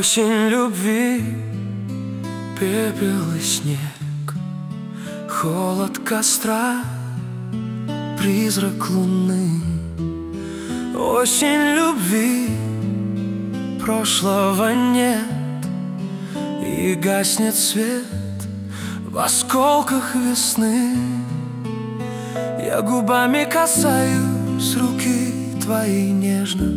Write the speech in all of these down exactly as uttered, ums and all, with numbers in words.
Осень любви, пепел и снег, холод костра, призрак луны. Осень любви, прошлого нет, и гаснет свет в осколках весны. Я губами касаюсь руки твоей нежно,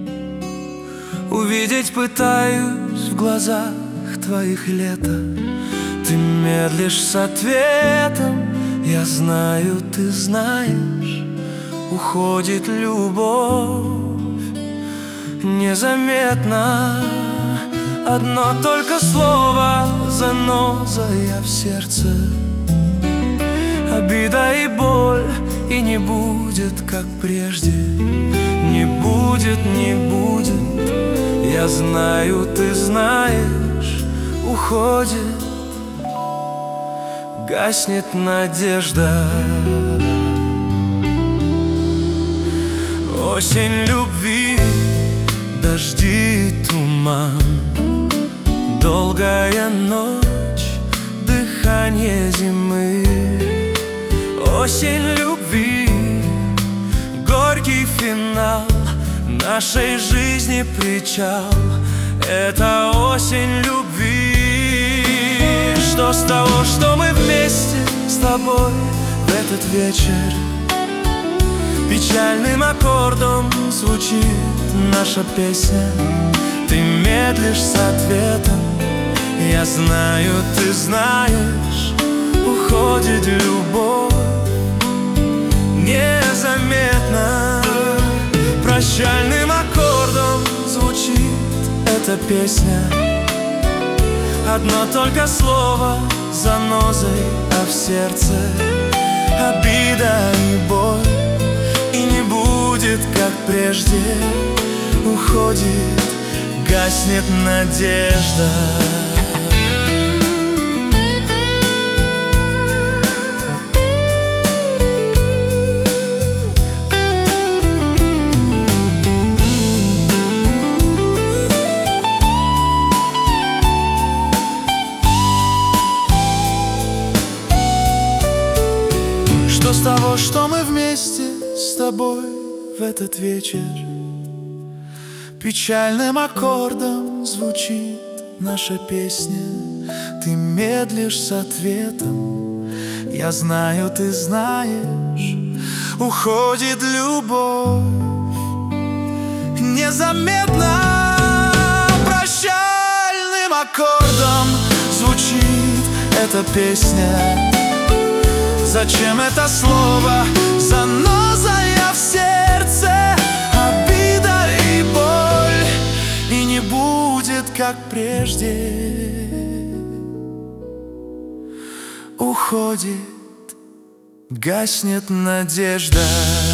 увидеть пытаюсь в глазах твоих лето. Ты медлишь с ответом, я знаю, ты знаешь. Уходит любовь незаметно. Одно только слово, заноза я в сердце. Обида и боль, и не будет, как прежде. Не будет, не будет. Я знаю, ты знаешь. Уходит, гаснет надежда. Осень любви, дожди и туман, долгая ночь, дыхание зимы. Осень любви, горький финал нашей жизни, причал. Это осень любви. Что с того, что мы вместе с тобой в этот вечер? Печальным аккордом звучит наша песня. Ты медлишь с ответом, я знаю, ты знаешь. Уходит любовь незаметно. Прощальным аккордом звучит эта песня. Одно только слово, занозой, а в сердце обида и боль. И не будет, как прежде. Уходит, гаснет надежда. Что с того, что мы вместе с тобой в этот вечер? Печальным аккордом звучит наша песня. Ты медлишь с ответом, я знаю, ты знаешь. Уходит любовь незаметно. Прощальным аккордом звучит эта песня. Зачем это слово, заноза я в сердце? Обида и боль, и не будет, как прежде. Уходит, гаснет надежда.